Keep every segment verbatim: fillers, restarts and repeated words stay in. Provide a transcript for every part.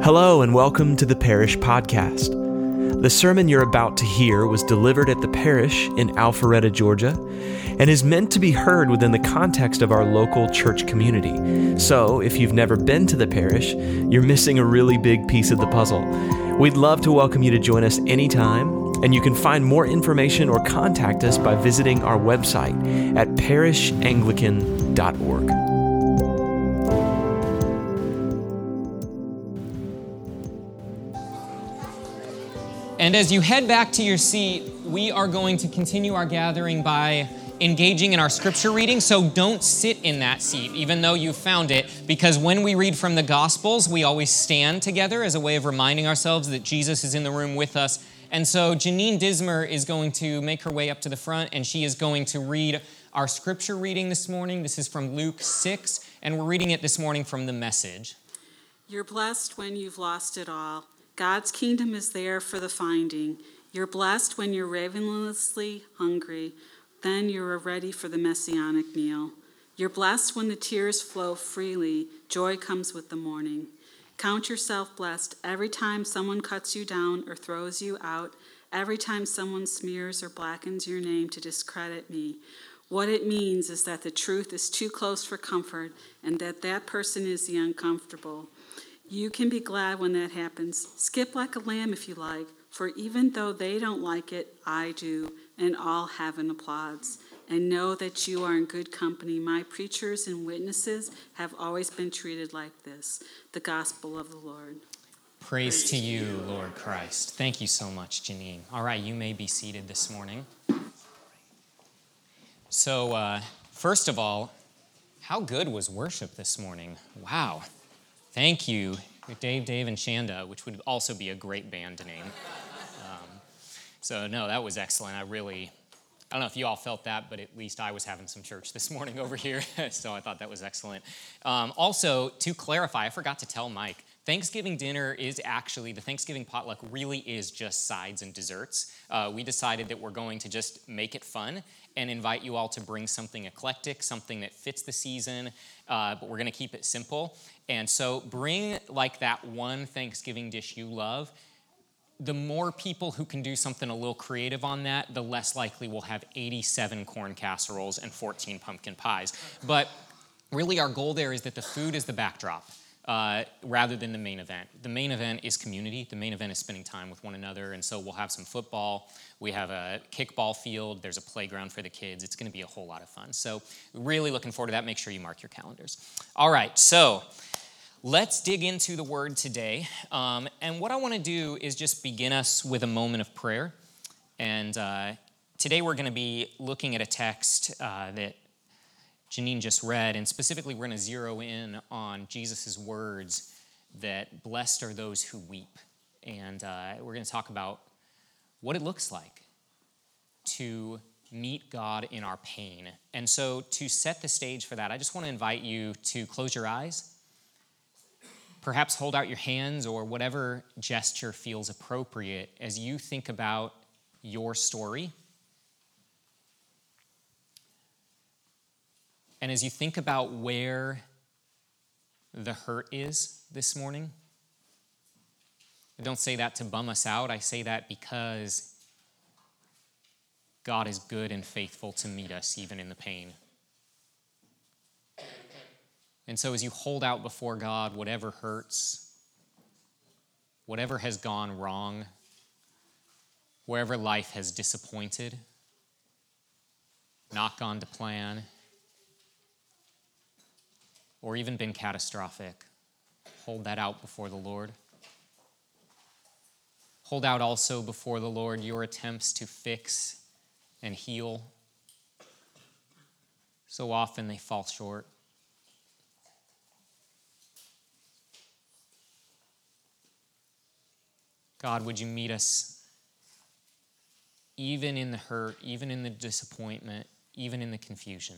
Hello and welcome to the Parish Podcast. The sermon you're about to hear was delivered at the parish in Alpharetta, Georgia, and is meant to be heard within the context of our local church community. So, if you've never been to the parish, you're missing a really big piece of the puzzle. We'd love to welcome you to join us anytime, and you can find more information or contact us by visiting our website at parish anglican dot org. And as you head back to your seat, we are going to continue our gathering by engaging in our scripture reading. So don't sit in that seat, even though you found it, because when we read from the Gospels, we always stand together as a way of reminding ourselves that Jesus is in the room with us. And so Janine Dismer is going to make her way up to the front, and she is going to read our scripture reading this morning. This is from Luke six, and we're reading it this morning from the Message. You're blessed when you've lost it all. God's kingdom is there for the finding. You're blessed when you're ravenously hungry. Then you're ready for the messianic meal. You're blessed when the tears flow freely. Joy comes with the morning. Count yourself blessed every time someone cuts you down or throws you out, every time someone smears or blackens your name to discredit me. What it means is that the truth is too close for comfort and that that person is the uncomfortable. You can be glad when that happens. Skip like a lamb if you like, for even though they don't like it, I do, and all heaven applauds. And know that you are in good company. My preachers and witnesses have always been treated like this. The gospel of the Lord. Praise, Praise to you, Lord Christ. Thank you so much, Janine. All right, you may be seated this morning. So, uh, first of all, how good was worship this morning? Wow. Thank you, Dave, Dave, and Shanda, which would also be a great band to name. Um, so, no, that was excellent. I really, I don't know if you all felt that, but at least I was having some church this morning over here, so I thought that was excellent. Um, also, to clarify, I forgot to tell Mike, Thanksgiving dinner is actually, the Thanksgiving potluck really is just sides and desserts. Uh, we decided that we're going to just make it fun and invite you all to bring something eclectic, something that fits the season, uh, but we're going to keep it simple. And so bring like that one Thanksgiving dish you love. The more people who can do something a little creative on that, the less likely we'll have eighty-seven corn casseroles and fourteen pumpkin pies. But really our goal there is that the food is the backdrop. Uh, rather than the main event. The main event is community. The main event is spending time with one another. And so we'll have some football. We have a kickball field. There's a playground for the kids. It's going to be a whole lot of fun. So really looking forward to that. Make sure you mark your calendars. All right, so let's dig into the word today. Um, and what I want to do is just begin us with a moment of prayer. And uh, today we're going to be looking at a text uh, that Janine just read, and specifically we're going to zero in on Jesus' words that blessed are those who weep. And uh, we're going to talk about what it looks like to meet God in our pain. And so to set the stage for that, I just want to invite you to close your eyes, perhaps hold out your hands or whatever gesture feels appropriate as you think about your story. And as you think about where the hurt is this morning, I don't say that to bum us out. I say that because God is good and faithful to meet us even in the pain. And so as you hold out before God, whatever hurts, whatever has gone wrong, wherever life has disappointed, not gone to plan, or even been catastrophic, hold that out before the Lord. Hold out also before the Lord your attempts to fix and heal. So often they fall short. God, would you meet us even in the hurt, even in the disappointment, even in the confusion?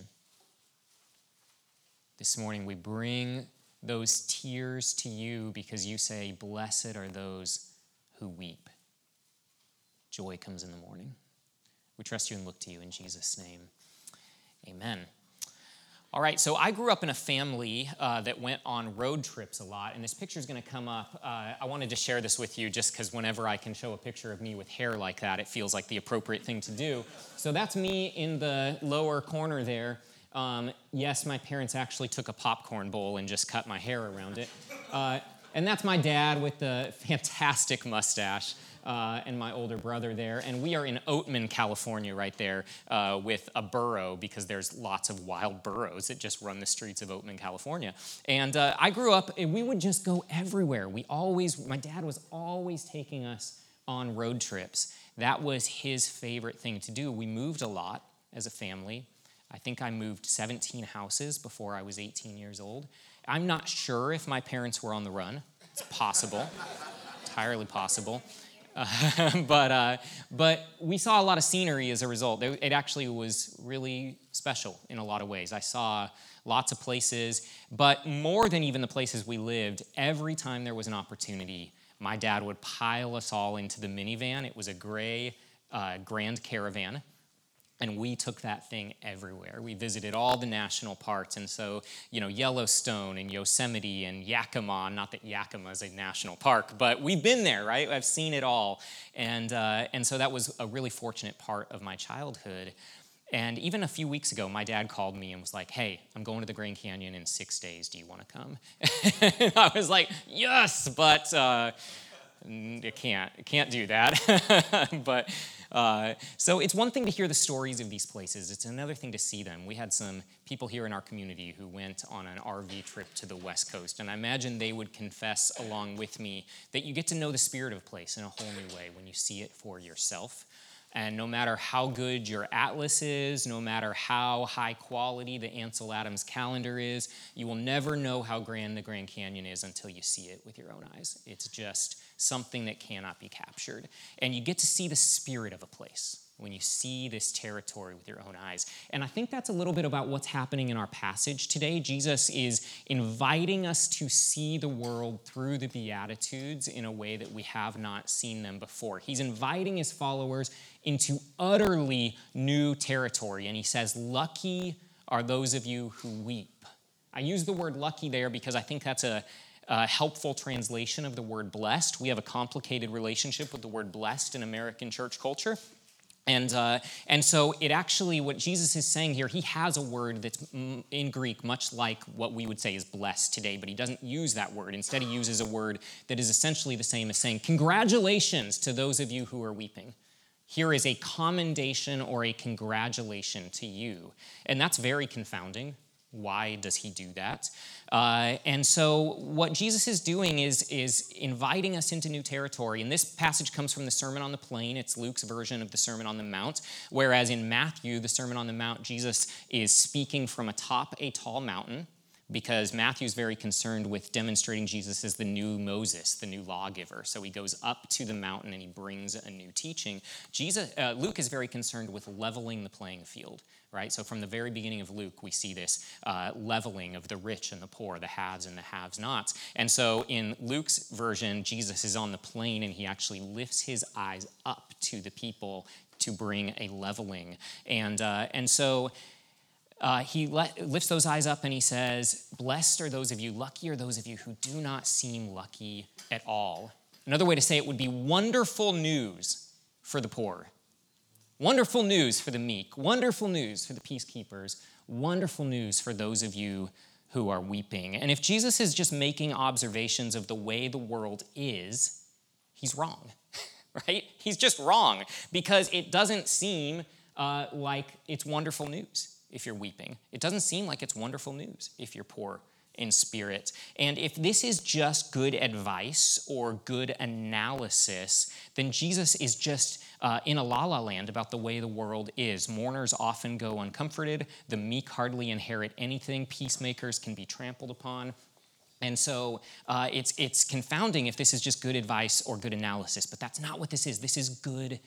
This morning we bring those tears to you because you say, blessed are those who weep. Joy comes in the morning. We trust you and look to you in Jesus' name. Amen. All right, so I grew up in a family uh, that went on road trips a lot, and this picture is going to come up. Uh, I wanted to share this with you just because whenever I can show a picture of me with hair like that, it feels like the appropriate thing to do. So that's me in the lower corner there. Um, yes, my parents actually took a popcorn bowl and just cut my hair around it. Uh, and that's my dad with the fantastic mustache. Uh, and my older brother there. And we are in Oatman, California right there uh, with a burro because there's lots of wild burros that just run the streets of Oatman, California. And uh, I grew up, and we would just go everywhere. We always, my dad was always taking us on road trips. That was his favorite thing to do. We moved a lot as a family. I think I moved seventeen houses before I was eighteen years old. I'm not sure if my parents were on the run. It's possible, entirely possible. Uh, but uh, but we saw a lot of scenery as a result. It, it actually was really special in a lot of ways. I saw lots of places, but more than even the places we lived, every time there was an opportunity, my dad would pile us all into the minivan. It was a gray uh, Grand Caravan. And we took that thing everywhere. We visited all the national parks. And so, you know, Yellowstone and Yosemite and Yakima, not that Yakima is a national park, but we've been there, right? I've seen it all. And, uh, and so that was a really fortunate part of my childhood. And even a few weeks ago, my dad called me and was like, hey, I'm going to the Grand Canyon in six days. Do you want to come? And I was like, yes, but uh, I can't. I can't do that. but... Uh, so it's one thing to hear the stories of these places. It's another thing to see them. We had some people here in our community who went on an R V trip to the West Coast, and I imagine they would confess along with me that you get to know the spirit of a place in a whole new way when you see it for yourself. And no matter how good your atlas is, no matter how high quality the Ansel Adams calendar is, you will never know how grand the Grand Canyon is until you see it with your own eyes. It's just something that cannot be captured. And you get to see the spirit of a place when you see this territory with your own eyes. And I think that's a little bit about what's happening in our passage today. Jesus is inviting us to see the world through the Beatitudes in a way that we have not seen them before. He's inviting his followers into utterly new territory. And he says, lucky are those of you who weep. I use the word lucky there because I think that's a A helpful translation of the word blessed. We have a complicated relationship with the word blessed in American church culture. And uh, and so it actually, what Jesus is saying here, he has a word that's in Greek much like what we would say is blessed today, but he doesn't use that word. Instead, he uses a word that is essentially the same as saying, congratulations to those of you who are weeping. Here is a commendation or a congratulation to you. And that's very confounding. Why does he do that? Uh, and so what Jesus is doing is, is inviting us into new territory. And this passage comes from the Sermon on the Plain. It's Luke's version of the Sermon on the Mount. Whereas in Matthew, the Sermon on the Mount, Jesus is speaking from atop a tall mountain, because Matthew's very concerned with demonstrating Jesus as the new Moses, the new lawgiver. So he goes up to the mountain and he brings a new teaching. Jesus, uh, Luke is very concerned with leveling the playing field, right? So from the very beginning of Luke, we see this uh, leveling of the rich and the poor, the haves and the have-nots. And so in Luke's version, Jesus is on the plain and he actually lifts his eyes up to the people to bring a leveling. And, uh, and so... Uh, he let, lifts those eyes up and he says, blessed are those of you, lucky are those of you who do not seem lucky at all. Another way to say it would be wonderful news for the poor, wonderful news for the meek, wonderful news for the peacekeepers, wonderful news for those of you who are weeping. And if Jesus is just making observations of the way the world is, he's wrong, right? He's just wrong because it doesn't seem uh, like it's wonderful news if you're weeping. It doesn't seem like it's wonderful news if you're poor in spirit. And if this is just good advice or good analysis, then Jesus is just uh, in a la-la land about the way the world is. Mourners often go uncomforted. The meek hardly inherit anything. Peacemakers can be trampled upon. And so uh, it's, it's confounding if this is just good advice or good analysis, but that's not what this is. This is good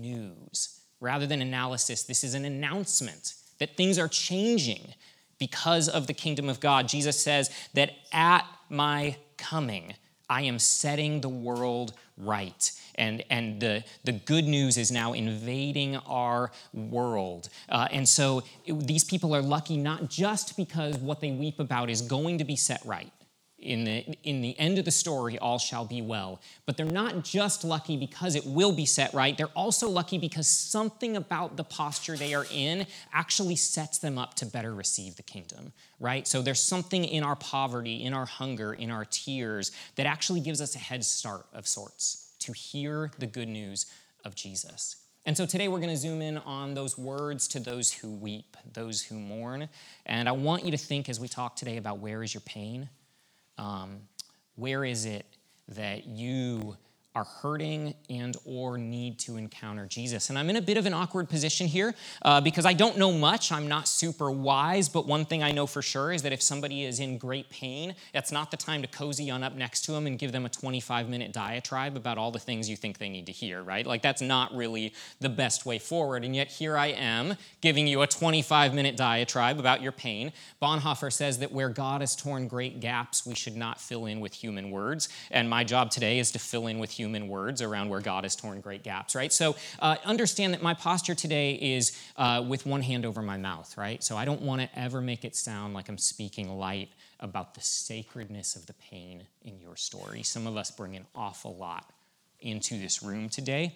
news. Rather than analysis, this is an announcement that things are changing because of the kingdom of God. Jesus says that at my coming, I am setting the world right. And, and the, the good news is now invading our world. Uh, and so it, these people are lucky not just because what they weep about is going to be set right. In the, in the end of the story, all shall be well. But they're not just lucky because it will be set right. They're also lucky because something about the posture they are in actually sets them up to better receive the kingdom, right? So there's something in our poverty, in our hunger, in our tears that actually gives us a head start of sorts to hear the good news of Jesus. And so today we're going to zoom in on those words to those who weep, those who mourn. And I want you to think as we talk today about where is your pain? Um, where is it that you are hurting and or need to encounter Jesus? And I'm in a bit of an awkward position here uh, because I don't know much. I'm not super wise, but one thing I know for sure is that if somebody is in great pain, that's not the time to cozy on up next to them and give them a twenty-five minute diatribe about all the things you think they need to hear, right? Like that's not really the best way forward. And yet here I am giving you a twenty-five minute diatribe about your pain. Bonhoeffer says that where God has torn great gaps, we should not fill in with human words. And my job today is to fill in with human words around where God has torn great gaps, right? So uh, understand that my posture today is uh, with one hand over my mouth, right? So I don't want to ever make it sound like I'm speaking light about the sacredness of the pain in your story. Some of us bring an awful lot into this room today.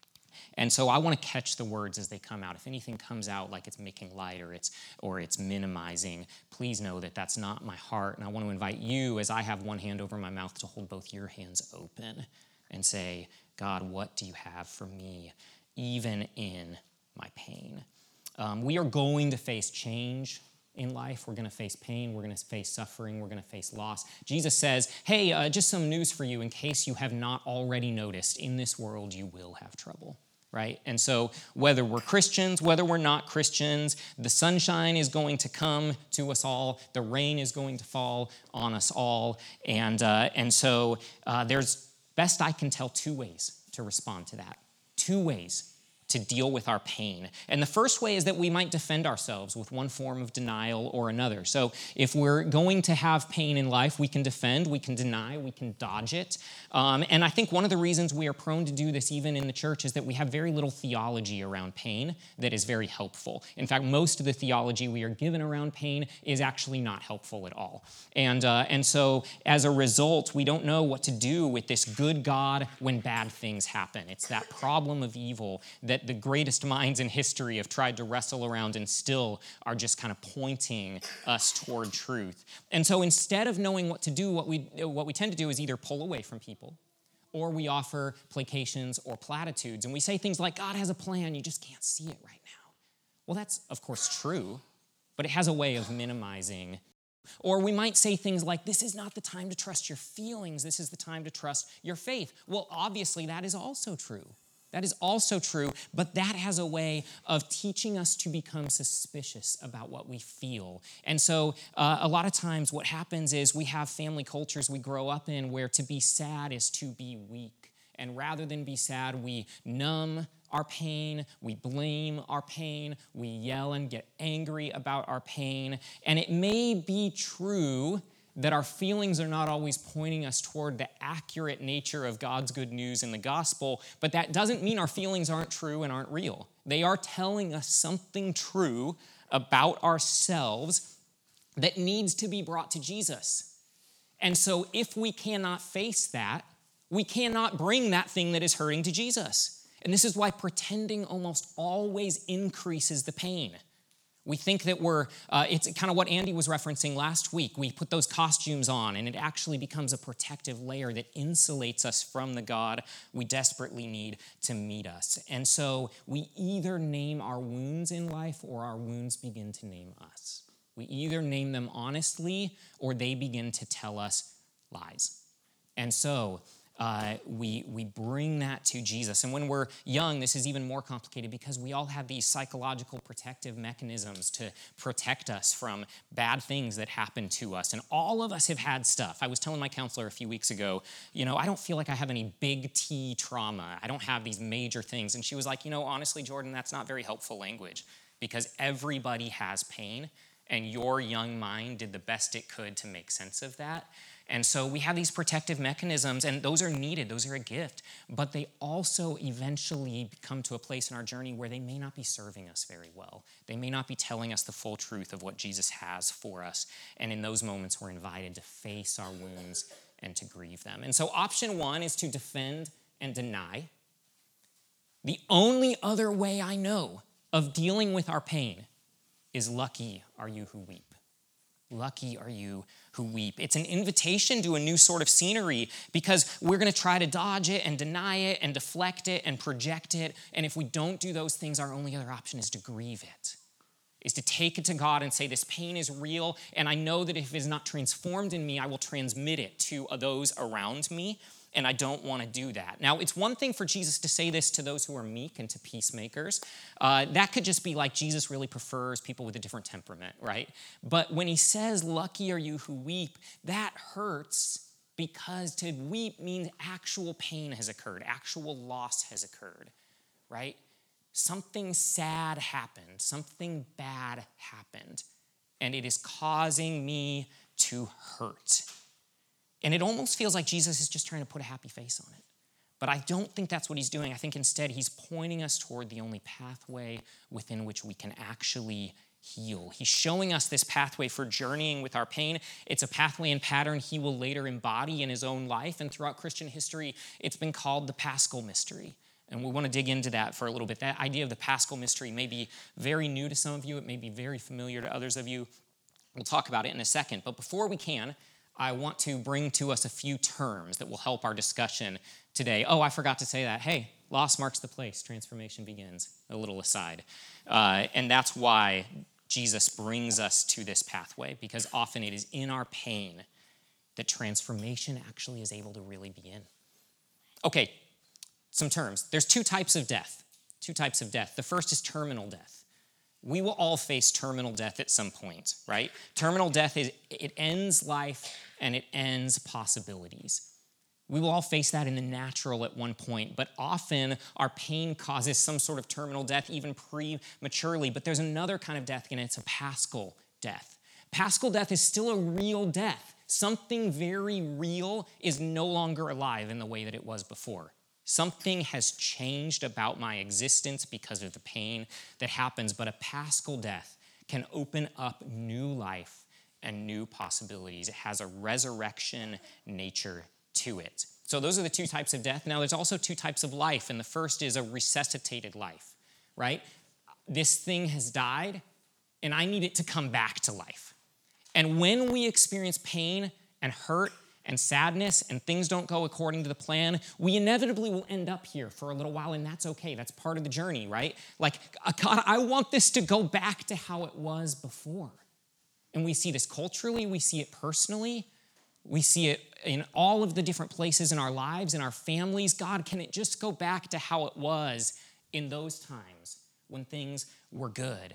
And so I want to catch the words as they come out. If anything comes out like it's making light or it's or it's minimizing, please know that that's not my heart. And I want to invite you, as I have one hand over my mouth, to hold both your hands open and say, God, what do you have for me, even in my pain? Um, we are going to face change in life. We're going to face pain. We're going to face suffering. We're going to face loss. Jesus says, hey, uh, just some news for you in case you have not already noticed. In this world, you will have trouble. Right? And so whether we're Christians, whether we're not Christians, the sunshine is going to come to us all. The rain is going to fall on us all. And, uh, and so uh, there's, best I can tell, two ways to respond to that. Two ways to deal with our pain. And the first way is that we might defend ourselves with one form of denial or another. So if we're going to have pain in life, we can defend, we can deny, we can dodge it. Um, and I think one of the reasons we are prone to do this even in the church is that we have very little theology around pain that is very helpful. In fact, most of the theology we are given around pain is actually not helpful at all. And, uh, and so as a result, we don't know what to do with this good God when bad things happen. It's that problem of evil that the greatest minds in history have tried to wrestle around and still are just kind of pointing us toward truth. And so instead of knowing what to do, what we, what we tend to do is either pull away from people, or we offer placations or platitudes. And we say things like, God has a plan, you just can't see it right now. Well, that's, of course, true, but it has a way of minimizing. Or we might say things like, this is not the time to trust your feelings, this is the time to trust your faith. Well, obviously, that is also true. That is also true, but that has a way of teaching us to become suspicious about what we feel. And so uh, a lot of times what happens is we have family cultures we grow up in where to be sad is to be weak. And rather than be sad, we numb our pain, we blame our pain, we yell and get angry about our pain. And it may be true that our feelings are not always pointing us toward the accurate nature of God's good news in the gospel, but that doesn't mean our feelings aren't true and aren't real. They are telling us something true about ourselves that needs to be brought to Jesus. And so if we cannot face that, we cannot bring that thing that is hurting to Jesus. And this is why pretending almost always increases the pain. We think that we're, uh, it's kind of what Andy was referencing last week. We put those costumes on, and it actually becomes a protective layer that insulates us from the God we desperately need to meet us. And so we either name our wounds in life, or our wounds begin to name us. We either name them honestly, or they begin to tell us lies. And so Uh, we, we bring that to Jesus. And when we're young, this is even more complicated because we all have these psychological protective mechanisms to protect us from bad things that happen to us. And all of us have had stuff. I was telling my counselor a few weeks ago, you know, I don't feel like I have any big T trauma. I don't have these major things. And she was like, you know, honestly, Jordan, that's not very helpful language because everybody has pain and your young mind did the best it could to make sense of that. And so we have these protective mechanisms, and those are needed, those are a gift, but they also eventually come to a place in our journey where they may not be serving us very well. They may not be telling us the full truth of what Jesus has for us. And in those moments, we're invited to face our wounds and to grieve them. And so option one is to defend and deny. The only other way I know of dealing with our pain is lucky are you who weep. Lucky are you who weep. It's an invitation to a new sort of scenery because we're going to try to dodge it and deny it and deflect it and project it. And if we don't do those things, our only other option is to grieve it, is to take it to God and say, this pain is real. And I know that if it is not transformed in me, I will transmit it to those around me. And I don't want to do that. Now, it's one thing for Jesus to say this to those who are meek and to peacemakers. Uh, that could just be like Jesus really prefers people with a different temperament, right? But when he says, lucky are you who weep, that hurts because to weep means actual pain has occurred, actual loss has occurred, right? Something sad happened, something bad happened, and it is causing me to hurt. And it almost feels like Jesus is just trying to put a happy face on it. But I don't think that's what he's doing. I think instead he's pointing us toward the only pathway within which we can actually heal. He's showing us this pathway for journeying with our pain. It's a pathway and pattern he will later embody in his own life. And throughout Christian history, it's been called the Paschal Mystery. And we want to dig into that for a little bit. That idea of the Paschal Mystery may be very new to some of you. It may be very familiar to others of you. We'll talk about it in a second. But before we can, I want to bring to us a few terms that will help our discussion today. Oh, I forgot to say that. Hey, loss marks the place. Transformation begins. A little aside. Uh, and that's why Jesus brings us to this pathway, because often it is in our pain that transformation actually is able to really begin. Okay, some terms. There's two types of death. Two types of death. The first is terminal death. We will all face terminal death at some point, right? Terminal death is, it ends life and it ends possibilities. We will all face that in the natural at one point, but often our pain causes some sort of terminal death, even prematurely. But there's another kind of death, and it's a paschal death. Paschal death is still a real death. Something very real is no longer alive in the way that it was before. Something has changed about my existence because of the pain that happens, but a paschal death can open up new life and new possibilities. It has a resurrection nature to it. So those are the two types of death. Now, there's also two types of life, and the first is a resuscitated life, right? This thing has died, and I need it to come back to life. And when we experience pain and hurt and sadness, and things don't go according to the plan, we inevitably will end up here for a little while, and that's okay. That's part of the journey, right? Like, God, I want this to go back to how it was before. And we see this culturally, we see it personally, we see it in all of the different places in our lives, in our families. God, can it just go back to how it was in those times when things were good?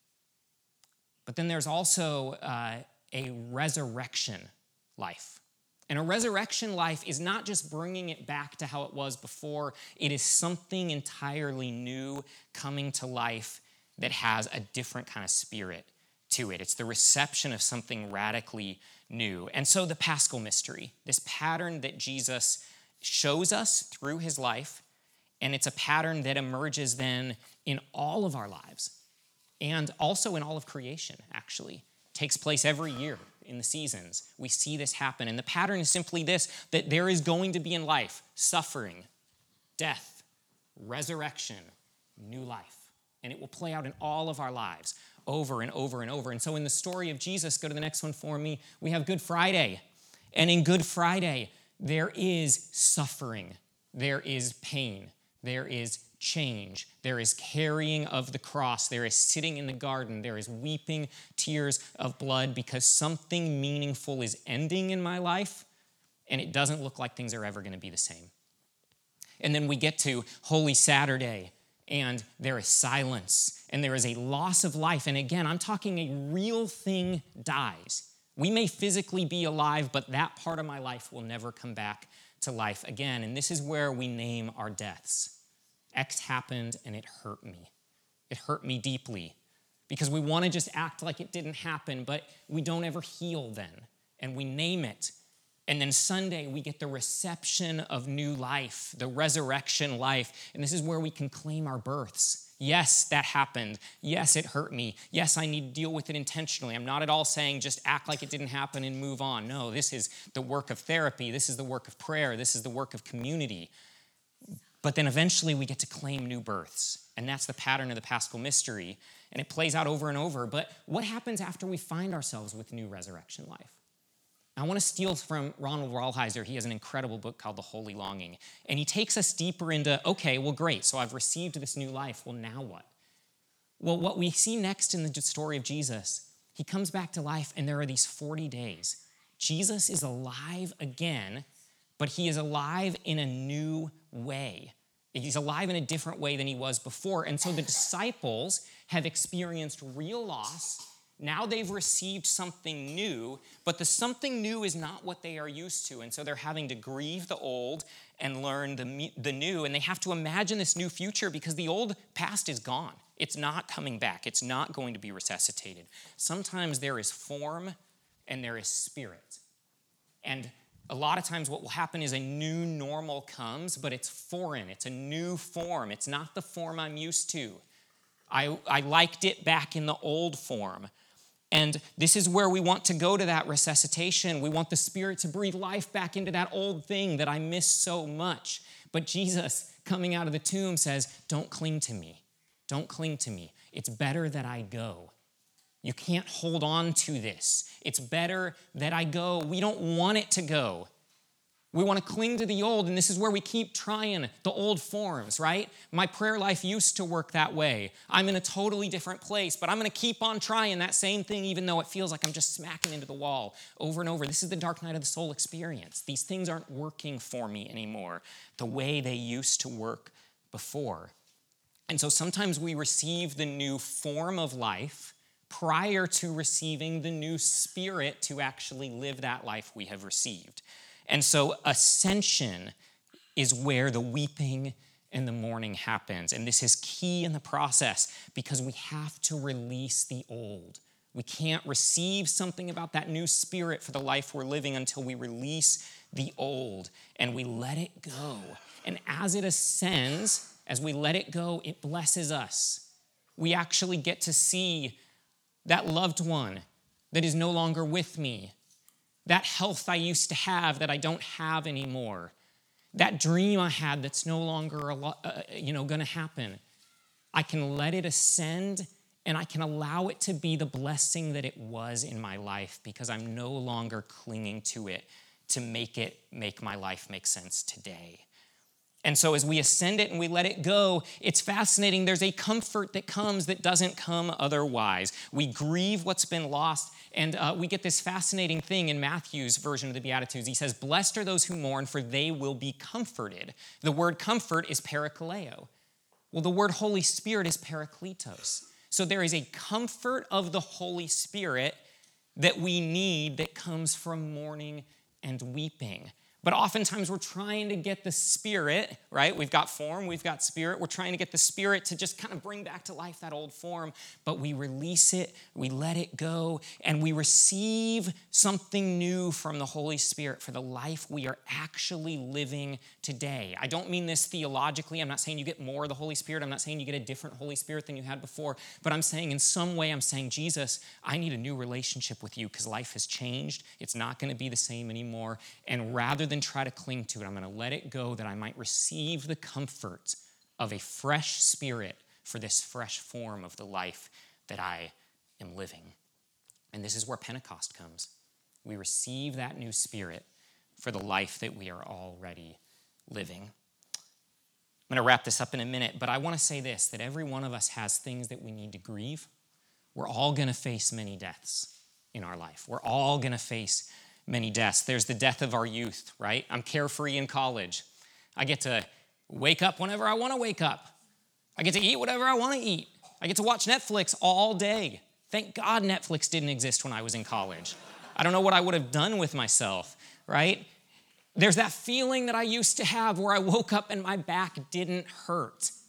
But then there's also uh, a resurrection life. And a resurrection life is not just bringing it back to how it was before. It is something entirely new coming to life that has a different kind of spirit to it. It's the reception of something radically new. And so the Paschal Mystery, this pattern that Jesus shows us through his life, and it's a pattern that emerges then in all of our lives and also in all of creation, actually. It takes place every year. In the seasons, we see this happen. And the pattern is simply this, that there is going to be in life suffering, death, resurrection, new life. And it will play out in all of our lives over and over and over. And so in the story of Jesus, go to the next one for me, we have Good Friday. And in Good Friday, there is suffering, there is pain, there is change, there is carrying of the cross, there is sitting in the garden, there is weeping tears of blood because something meaningful is ending in my life, and it doesn't look like things are ever going to be the same. And then we get to Holy Saturday, and there is silence, and there is a loss of life. And again, I'm talking a real thing dies. We may physically be alive, but that part of my life will never come back to life again. And this is where we name our deaths. X happened and it hurt me. It hurt me deeply because we want to just act like it didn't happen, but we don't ever heal then. And we name it And then Sunday, we get the reception of new life, the resurrection life. And this is where we can claim our births. Yes, that happened. Yes, it hurt me. Yes, I need to deal with it intentionally. I'm not at all saying just act like it didn't happen and move on. No, this is the work of therapy. This is the work of prayer. This is the work of community. But then eventually we get to claim new births. And that's the pattern of the Paschal mystery. And it plays out over and over. But what happens after we find ourselves with new resurrection life? I want to steal from Ronald Rolheiser. He has an incredible book called The Holy Longing. And he takes us deeper into, okay, well, great. So I've received this new life. Well, now what? Well, what we see next in the story of Jesus, he comes back to life and there are these forty days. Jesus is alive again, but he is alive in a new way. He's alive in a different way than he was before. And so the disciples have experienced real loss. Now they've received something new, but the something new is not what they are used to. And so they're having to grieve the old and learn the, the new. And they have to imagine this new future because the old past is gone. It's not coming back. It's not going to be resuscitated. Sometimes there is form and there is spirit. And a lot of times what will happen is a new normal comes, but it's foreign. It's a new form. It's not the form I'm used to. I, I liked it back in the old form. And this is where we want to go to that resuscitation. We want the Spirit to breathe life back into that old thing that I miss so much. But Jesus, coming out of the tomb, says, don't cling to me. Don't cling to me. It's better that I go. You can't hold on to this. It's better that I go. We don't want it to go. We want to cling to the old, and this is where we keep trying the old forms, right? My prayer life used to work that way. I'm in a totally different place, but I'm going to keep on trying that same thing even though it feels like I'm just smacking into the wall over and over. This is the dark night of the soul experience. These things aren't working for me anymore the way they used to work before. And so sometimes we receive the new form of life prior to receiving the new spirit to actually live that life we have received. And so ascension is where the weeping and the mourning happens. And this is key in the process because we have to release the old. We can't receive something about that new spirit for the life we're living until we release the old and we let it go. And as it ascends, as we let it go, it blesses us. We actually get to see that loved one that is no longer with me, that health I used to have that I don't have anymore, that dream I had that's no longer uh, you know, going to happen. I can let it ascend and I can allow it to be the blessing that it was in my life because I'm no longer clinging to it to make it make my life make sense today. And so as we ascend it and we let it go, it's fascinating. There's a comfort that comes that doesn't come otherwise. We grieve what's been lost, and uh, we get this fascinating thing in Matthew's version of the Beatitudes. He says, blessed are those who mourn, for they will be comforted. The word comfort is parakaleo. Well, the word Holy Spirit is parakletos. So there is a comfort of the Holy Spirit that we need that comes from mourning and weeping. But oftentimes we're trying to get the Spirit, right? We've got form, we've got Spirit. We're trying to get the Spirit to just kind of bring back to life that old form. But we release it, we let it go, and we receive something new from the Holy Spirit for the life we are actually living today. I don't mean this theologically. I'm not saying you get more of the Holy Spirit. I'm not saying you get a different Holy Spirit than you had before. But I'm saying in some way, I'm saying, Jesus, I need a new relationship with you because life has changed. It's not going to be the same anymore. And rather than try to cling to it, I'm going to let it go that I might receive the comfort of a fresh spirit for this fresh form of the life that I am living. And this is where Pentecost comes. We receive that new spirit for the life that we are already living. I'm going to wrap this up in a minute, but I want to say this, that every one of us has things that we need to grieve. We're all going to face many deaths in our life. We're all going to face many deaths. There's the death of our youth, right? I'm carefree in college. I get to wake up whenever I want to wake up. I get to eat whatever I want to eat. I get to watch Netflix all day. Thank God Netflix didn't exist when I was in college. I don't know what I would have done with myself, right? There's that feeling that I used to have where I woke up and my back didn't hurt.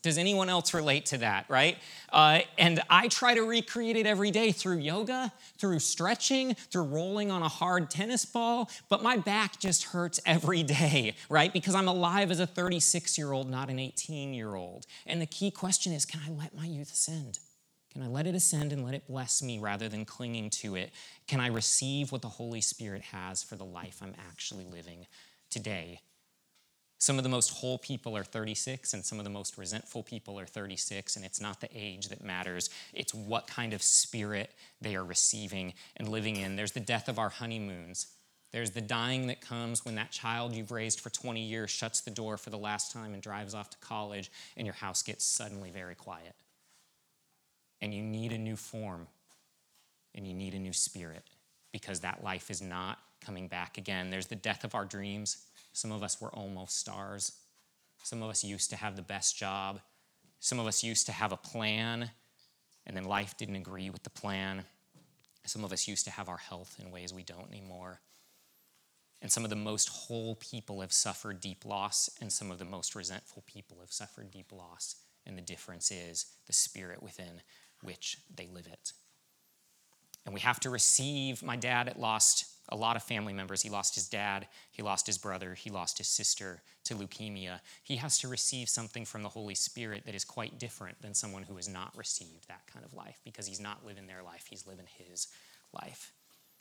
Does anyone else relate to that, right? Uh, and I try to recreate it every day through yoga, through stretching, through rolling on a hard tennis ball, but my back just hurts every day, right? Because I'm alive as a thirty-six-year-old, not an eighteen-year-old. And the key question is, can I let my youth ascend? Can I let it ascend and let it bless me rather than clinging to it? Can I receive what the Holy Spirit has for the life I'm actually living today? Some of the most whole people are thirty-six, and some of the most resentful people are thirty-six, and it's not the age that matters. It's what kind of spirit they are receiving and living in. There's the death of our honeymoons. There's the dying that comes when that child you've raised for twenty years shuts the door for the last time and drives off to college, and your house gets suddenly very quiet. And you need a new form, and you need a new spirit, because that life is not coming back again. There's the death of our dreams. Some of us were almost stars. Some of us used to have the best job. Some of us used to have a plan, and then life didn't agree with the plan. Some of us used to have our health in ways we don't anymore. And some of the most whole people have suffered deep loss, and some of the most resentful people have suffered deep loss. And the difference is the spirit within which they live it. And we have to receive. My dad had lost a lot of family members. He lost his dad, he lost his brother, he lost his sister to leukemia. He has to receive something from the Holy Spirit that is quite different than someone who has not received that kind of life, because he's not living their life, he's living his life.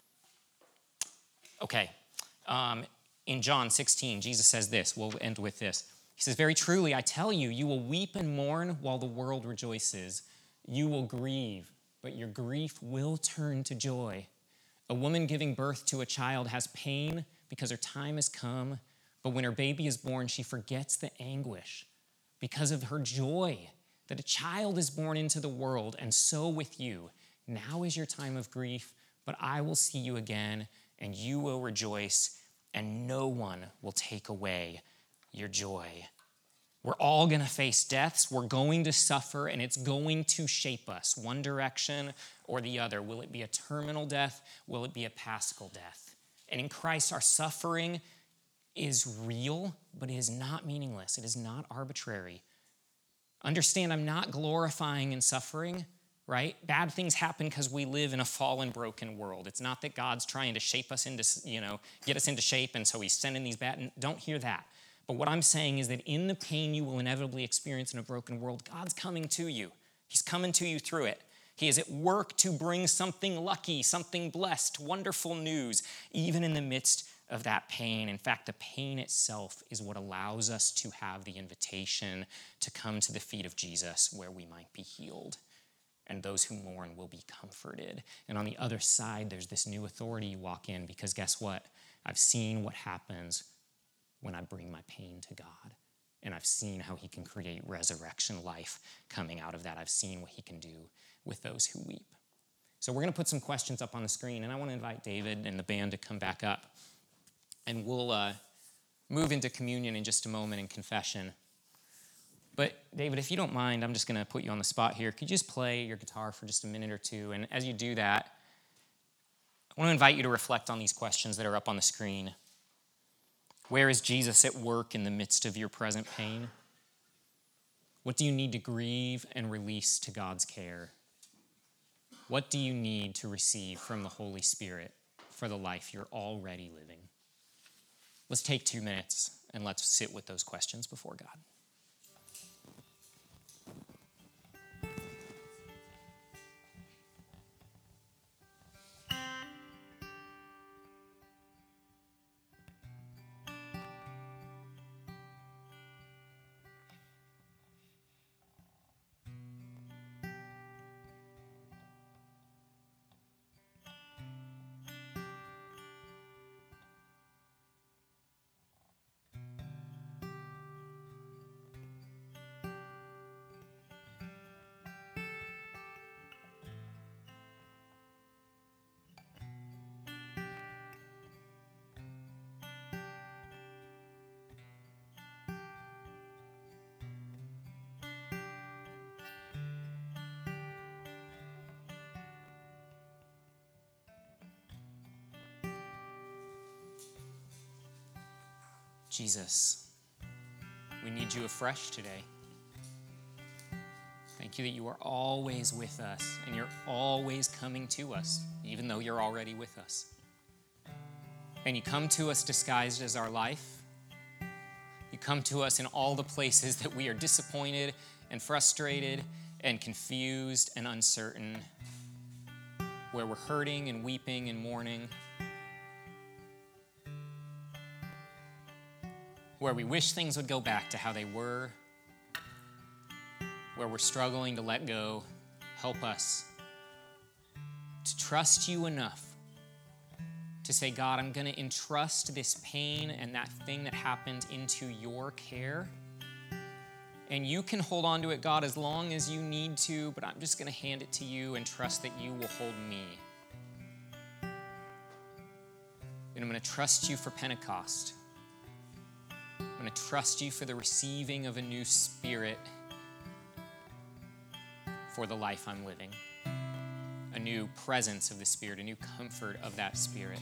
Okay, um, in John sixteen, Jesus says this. We'll end with this. He says, "Very truly, I tell you, you will weep and mourn while the world rejoices. You will grieve, but your grief will turn to joy. A woman giving birth to a child has pain because her time has come, but when her baby is born, she forgets the anguish because of her joy that a child is born into the world. And so with you, now is your time of grief, but I will see you again, and you will rejoice, and no one will take away your joy." We're all going to face deaths. We're going to suffer, and it's going to shape us one direction or the other. Will it be a terminal death? Will it be a paschal death? And in Christ, our suffering is real, but it is not meaningless. It is not arbitrary. Understand, I'm not glorifying in suffering, right? Bad things happen because we live in a fallen, broken world. It's not that God's trying to shape us into, you know, get us into shape, and so he's sending these bad, don't hear that. But what I'm saying is that in the pain you will inevitably experience in a broken world, God's coming to you. He's coming to you through it. He is at work to bring something lucky, something blessed, wonderful news, even in the midst of that pain. In fact, the pain itself is what allows us to have the invitation to come to the feet of Jesus, where we might be healed. And those who mourn will be comforted. And on the other side, there's this new authority you walk in, because guess what? I've seen what happens when I bring my pain to God. And I've seen how he can create resurrection life coming out of that. I've seen what he can do with those who weep. So we're going to put some questions up on the screen, and I want to invite David and the band to come back up. And we'll uh, move into communion in just a moment and confession. But David, if you don't mind, I'm just going to put you on the spot here. Could you just play your guitar for just a minute or two? And as you do that, I want to invite you to reflect on these questions that are up on the screen. Where is Jesus at work in the midst of your present pain? What do you need to grieve and release to God's care? What do you need to receive from the Holy Spirit for the life you're already living? Let's take two minutes and let's sit with those questions before God. Jesus, we need you afresh today. Thank you that you are always with us and you're always coming to us, even though you're already with us. And you come to us disguised as our life. You come to us in all the places that we are disappointed and frustrated and confused and uncertain, where we're hurting and weeping and mourning, where we wish things would go back to how they were, where we're struggling to let go. Help us to trust you enough to say, God, I'm going to entrust this pain and that thing that happened into your care. And you can hold on to it, God, as long as you need to, but I'm just going to hand it to you and trust that you will hold me. And I'm going to trust you for Pentecost. I'm going to trust you for the receiving of a new spirit for the life I'm living. A new presence of the Spirit, a new comfort of that Spirit,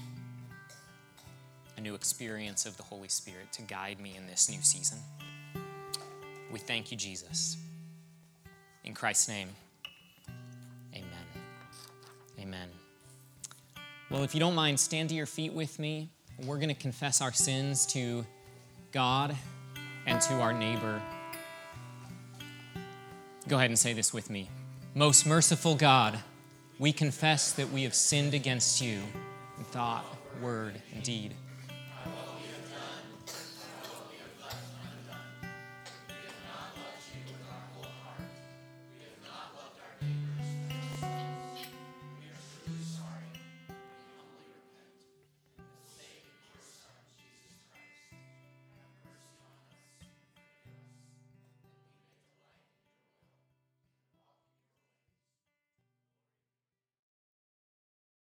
a new experience of the Holy Spirit to guide me in this new season. We thank you, Jesus. In Christ's name, amen. Amen. Well, if you don't mind, stand to your feet with me. We're going to confess our sins to God and to our neighbor. Go ahead and say this with me. Most merciful God, we confess that we have sinned against you in thought, word, and deed.